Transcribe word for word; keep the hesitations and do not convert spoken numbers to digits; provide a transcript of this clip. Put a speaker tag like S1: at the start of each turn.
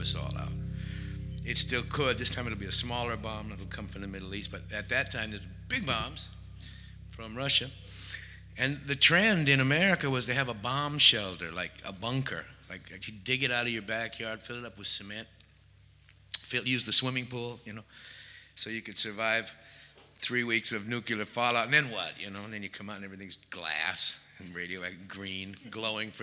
S1: us all out. It still could. This time it'll be a smaller bomb that'll come from the Middle East. But at that time, there's big bombs from Russia. And the trend in America was to have a bomb shelter, like a bunker. Like you dig it out of your backyard, fill it up with cement, fill, use the swimming pool, you know, so you could survive three weeks of nuclear fallout. And then what, you know? And then you come out and everything's glass and radioactive green, glowing for